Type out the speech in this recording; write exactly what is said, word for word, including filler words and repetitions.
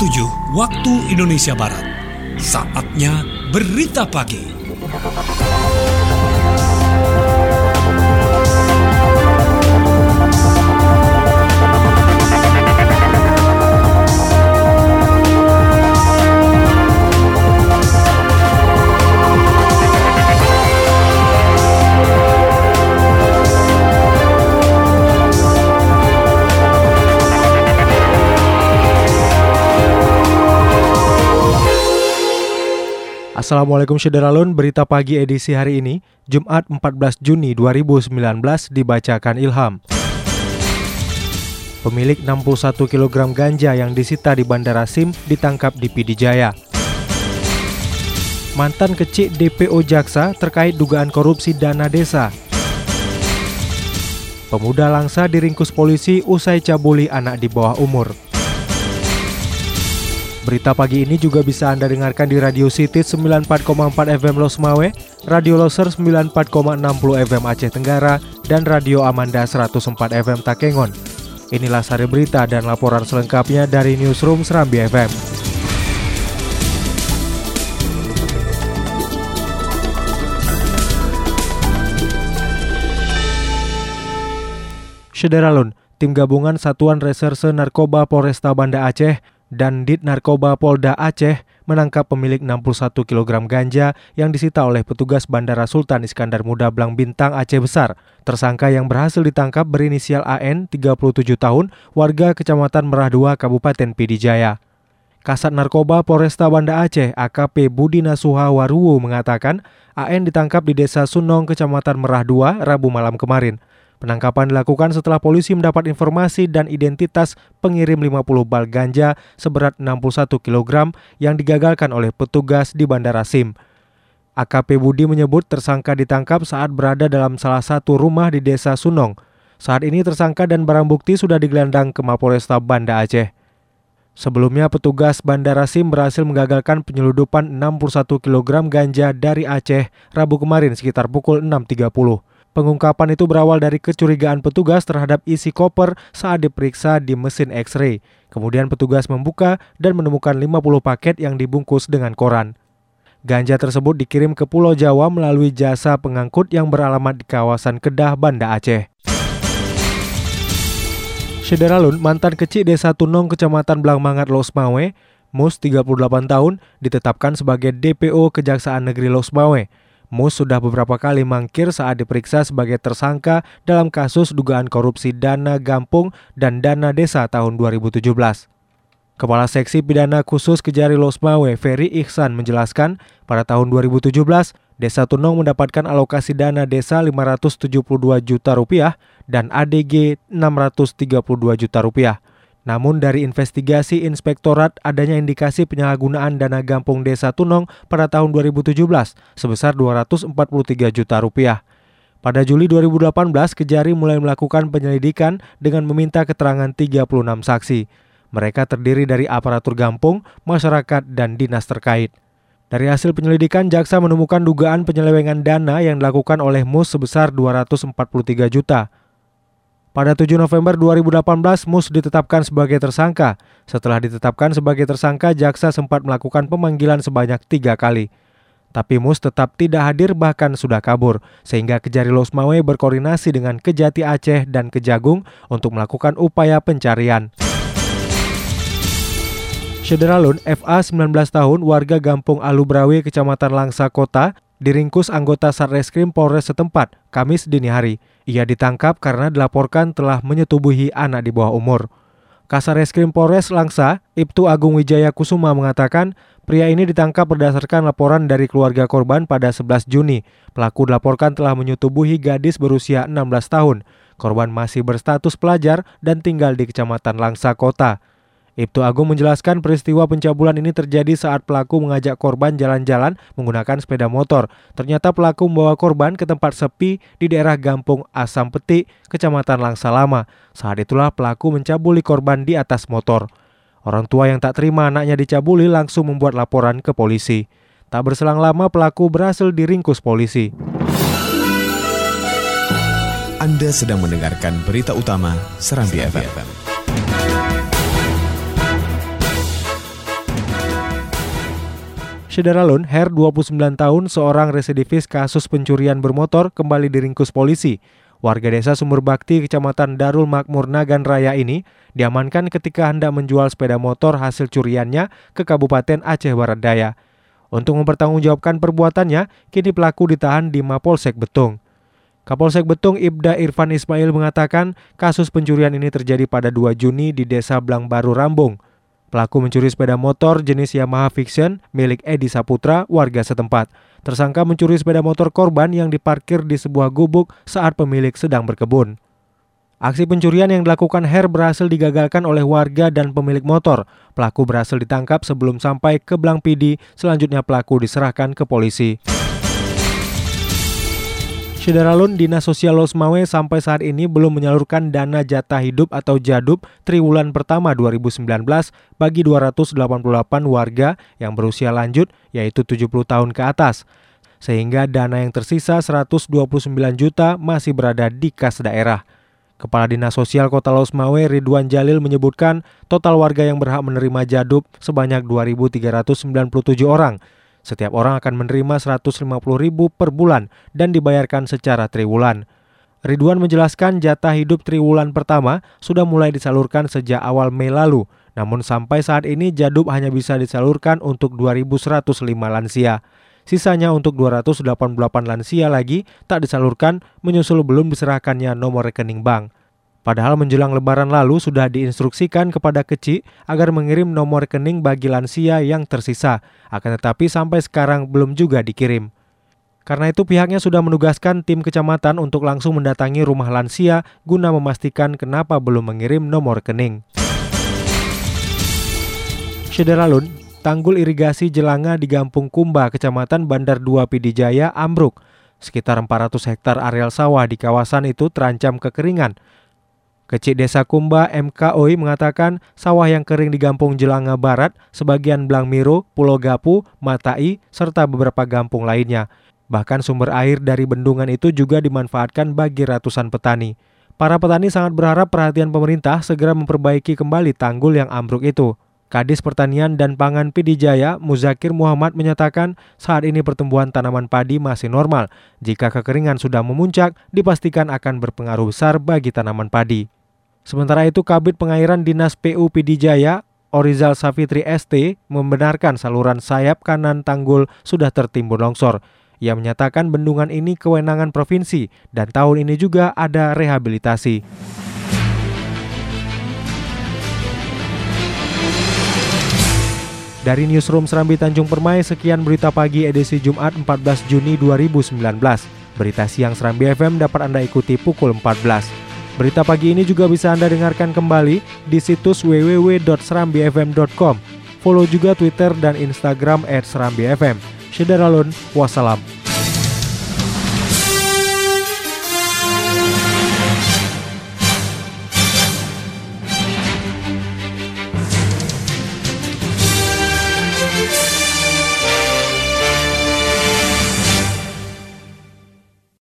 tujuh waktu Indonesia Barat. Saatnya Berita Pagi. Assalamualaikum Syederalun, berita pagi edisi hari ini, Jumat empat belas Juni dua ribu sembilan belas dibacakan Ilham. Pemilik enam puluh satu kilogram ganja yang disita di Bandara S I M ditangkap di P D Jaya. Mantan kecil D P O Jaksa terkait dugaan korupsi dana desa. Pemuda Langsa diringkus polisi usai cabuli anak di bawah umur. Berita pagi ini juga bisa Anda dengarkan di Radio City sembilan puluh empat koma empat F M Losmawe, Radio Loser sembilan puluh empat koma enam puluh F M Aceh Tenggara, dan Radio Amanda seratus empat F M Takengon. Inilah sari berita dan laporan selengkapnya dari Newsroom Serambi F M. Syederalun, tim gabungan Satuan Reserse Narkoba Polresta Banda Aceh dan Dit Narkoba Polda Aceh menangkap pemilik enam puluh satu kilogram ganja yang disita oleh petugas Bandara Sultan Iskandar Muda Blang Bintang Aceh Besar. Tersangka yang berhasil ditangkap berinisial A N, tiga puluh tujuh tahun, warga Kecamatan Merah dua, Kabupaten P D Jaya. Kasat Narkoba Polresta Banda Aceh, A K P Budi Nasuha Waruwu mengatakan A N ditangkap di Desa Sunong, Kecamatan Merah dua, Rabu malam kemarin. Penangkapan dilakukan setelah polisi mendapat informasi dan identitas pengirim lima puluh bal ganja seberat enam puluh satu kilogram yang digagalkan oleh petugas di Bandara S I M. A K P Budi menyebut tersangka ditangkap saat berada dalam salah satu rumah di Desa Sunong. Saat ini tersangka dan barang bukti sudah digelandang ke Mapolresta Banda Aceh. Sebelumnya petugas Bandara S I M berhasil menggagalkan penyeludupan enam puluh satu kilogram ganja dari Aceh Rabu kemarin sekitar pukul enam tiga puluh. Pengungkapan itu berawal dari kecurigaan petugas terhadap isi koper saat diperiksa di mesin X-ray. Kemudian petugas membuka dan menemukan lima puluh paket yang dibungkus dengan koran. Ganja tersebut dikirim ke Pulau Jawa melalui jasa pengangkut yang beralamat di kawasan Kedah, Banda Aceh. Syederalun, mantan kecil Desa Tunong, Kecamatan Blangmangat, Losmawe, Mus, tiga puluh delapan tahun, ditetapkan sebagai D P O Kejaksaan Negeri Losmawe. Mus sudah beberapa kali mangkir saat diperiksa sebagai tersangka dalam kasus dugaan korupsi dana gampung dan dana desa tahun dua ribu tujuh belas. Kepala Seksi Pidana Khusus Kejari Losmawe, Ferry Ihsan, menjelaskan pada tahun dua ribu tujuh belas, Desa Tunong mendapatkan alokasi dana desa lima ratus tujuh puluh dua juta rupiah dan A D G enam ratus tiga puluh dua juta rupiah. Namun dari investigasi Inspektorat adanya indikasi penyalahgunaan dana gampung Desa Tunong pada tahun dua ribu tujuh belas sebesar dua ratus empat puluh tiga juta rupiah. Pada Juli dua ribu delapan belas, Kejari mulai melakukan penyelidikan dengan meminta keterangan tiga puluh enam saksi. Mereka terdiri dari aparatur gampung, masyarakat, dan dinas terkait. Dari hasil penyelidikan, jaksa menemukan dugaan penyelewengan dana yang dilakukan oleh Mus sebesar dua ratus empat puluh tiga juta. Pada tujuh November dua ribu delapan belas, Mus ditetapkan sebagai tersangka. Setelah ditetapkan sebagai tersangka, jaksa sempat melakukan pemanggilan sebanyak tiga kali. Tapi Mus tetap tidak hadir, bahkan sudah kabur, sehingga Kejari Losmawe berkoordinasi dengan Kejati Aceh dan Kejagung untuk melakukan upaya pencarian. Syederalun, F A sembilan belas tahun, warga Gampung Alubrawe, Kecamatan Langsa Kota, diringkus anggota Satreskrim Polres setempat, Kamis dini hari. Ia ditangkap karena dilaporkan telah menyetubuhi anak di bawah umur. Kasareskrim Polres Langsa, Ibtu Agung Wijaya Kusuma mengatakan, pria ini ditangkap berdasarkan laporan dari keluarga korban pada sebelas Juni. Pelaku dilaporkan telah menyetubuhi gadis berusia enam belas tahun. Korban masih berstatus pelajar dan tinggal di Kecamatan Langsa Kota. Ibtu Agung menjelaskan peristiwa pencabulan ini terjadi saat pelaku mengajak korban jalan-jalan menggunakan sepeda motor. Ternyata pelaku membawa korban ke tempat sepi di daerah Gampung Asam Peti, Kecamatan Langsa Lama. Saat itulah pelaku mencabuli korban di atas motor. Orang tua yang tak terima anaknya dicabuli langsung membuat laporan ke polisi. Tak berselang lama pelaku berhasil diringkus polisi. Anda sedang mendengarkan berita utama Serambi F M. Syederalun, Her, dua puluh sembilan tahun, seorang residivis kasus pencurian bermotor, kembali diringkus polisi. Warga desa Sumber Bakti, Kecamatan Darul Makmur, Nagan Raya ini diamankan ketika hendak menjual sepeda motor hasil curiannya ke Kabupaten Aceh Barat Daya. Untuk mempertanggungjawabkan perbuatannya, kini pelaku ditahan di Mapolsek Betung. Kapolsek Betung Ibda Irfan Ismail mengatakan kasus pencurian ini terjadi pada dua Juni di Desa Blang Baru, Rambung. Pelaku mencuri sepeda motor jenis Yamaha Vixion milik Edi Saputra, warga setempat. Tersangka mencuri sepeda motor korban yang diparkir di sebuah gubuk saat pemilik sedang berkebun. Aksi pencurian yang dilakukan Her berhasil digagalkan oleh warga dan pemilik motor. Pelaku berhasil ditangkap sebelum sampai ke Blang Pidi, selanjutnya pelaku diserahkan ke polisi. Syederalun, Dinas Sosial Losmawe sampai saat ini belum menyalurkan dana jatah hidup atau JADUP triwulan pertama dua ribu sembilan belas bagi dua ratus delapan puluh delapan warga yang berusia lanjut, yaitu tujuh puluh tahun ke atas. Sehingga dana yang tersisa seratus dua puluh sembilan juta masih berada di kas daerah. Kepala Dinas Sosial Kota Losmawe Ridwan Jalil menyebutkan total warga yang berhak menerima JADUP sebanyak dua ribu tiga ratus sembilan puluh tujuh orang. Setiap orang akan menerima seratus lima puluh ribu per bulan dan dibayarkan secara triwulan. Ridwan menjelaskan jatah hidup triwulan pertama sudah mulai disalurkan sejak awal Mei lalu. Namun sampai saat ini JADUP hanya bisa disalurkan untuk dua ribu seratus lima lansia. Sisanya untuk dua ratus delapan puluh delapan lansia lagi tak disalurkan menyusul belum diserahkannya nomor rekening bank. Padahal menjelang Lebaran lalu sudah diinstruksikan kepada Keci agar mengirim nomor rekening bagi lansia yang tersisa. Akan tetapi sampai sekarang belum juga dikirim. Karena itu pihaknya sudah menugaskan tim kecamatan untuk langsung mendatangi rumah lansia guna memastikan kenapa belum mengirim nomor rekening. Syederalun, tanggul irigasi Jelanga di Gampung Kumba, Kecamatan Bandar dua Pidijaya ambruk. Sekitar empat ratus hektar areal sawah di kawasan itu terancam kekeringan. Kecik Desa Kumba M K O I mengatakan sawah yang kering di Gampung Jelanga Barat, sebagian Blang Miro, Pulau Gapu, Matai, serta beberapa gampung lainnya. Bahkan sumber air dari bendungan itu juga dimanfaatkan bagi ratusan petani. Para petani sangat berharap perhatian pemerintah segera memperbaiki kembali tanggul yang ambruk itu. Kadis Pertanian dan Pangan Pidijaya, Muzakir Muhammad menyatakan saat ini pertumbuhan tanaman padi masih normal. Jika kekeringan sudah memuncak, dipastikan akan berpengaruh besar bagi tanaman padi. Sementara itu, Kabid Pengairan Dinas P U Pidijaya, Orizal Safitri S T, membenarkan saluran sayap kanan tanggul sudah tertimbun longsor. Ia menyatakan bendungan ini kewenangan provinsi dan tahun ini juga ada rehabilitasi. Dari Newsroom Serambi Tanjung Permai, sekian berita pagi edisi Jumat empat belas Juni dua ribu sembilan belas. Berita siang Serambi F M dapat Anda ikuti pukul empat belas. Berita pagi ini juga bisa Anda dengarkan kembali di situs w w w dot serambi f m dot com. Follow juga Twitter dan Instagram at serambi f m. Syederalun, wassalam.